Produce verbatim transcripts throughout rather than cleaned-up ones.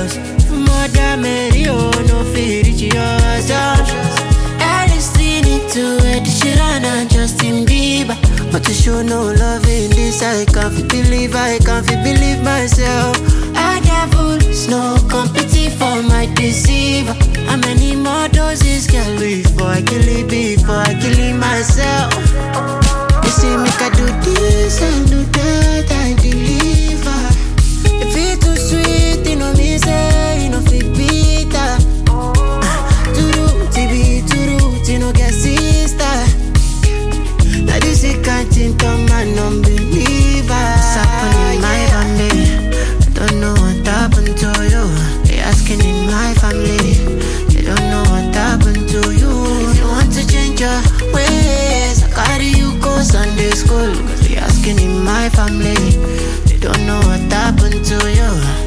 serious. Mother Mary, oh, no fear, it's yours. I listening to Ed Sheeran and Justin Bieber, but to show no love in this, I can't feel believe, I can't feel believe myself. I devil, no competition for my deceiver. How many more doses can before I kill it, before I kill it myself? You see me can do this and do that, I deliver. If it too sweet, you know me say, you know fit bitter. Too rooty be too rooty, no get sister. Now this is can't turn my non-believer. What's happening in my family? I don't know what happened to you. They asking in my family. They don't know what happened to you. If you want to change your ways, I carry you go Sunday school. Cause they asking in my family. They don't know what happened to you.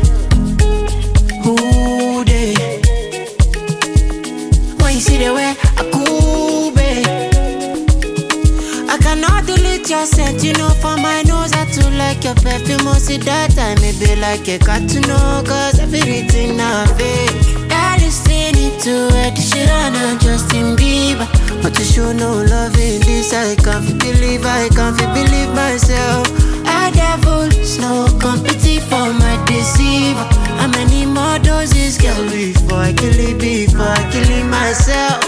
Who they? When you see the way I cool, babe, I cannot delete your scent, you know, for my nose. I too like your perfume, oh, see that time it be like a got to know, cause everything now fake. I listening to Ed Sheeran and Justin Bieber, but to show no love in this, I can't feel believe, I can't feel believe myself. I devil, no competition for my deceiver. How many more doses can before I kill it, before I kill it myself?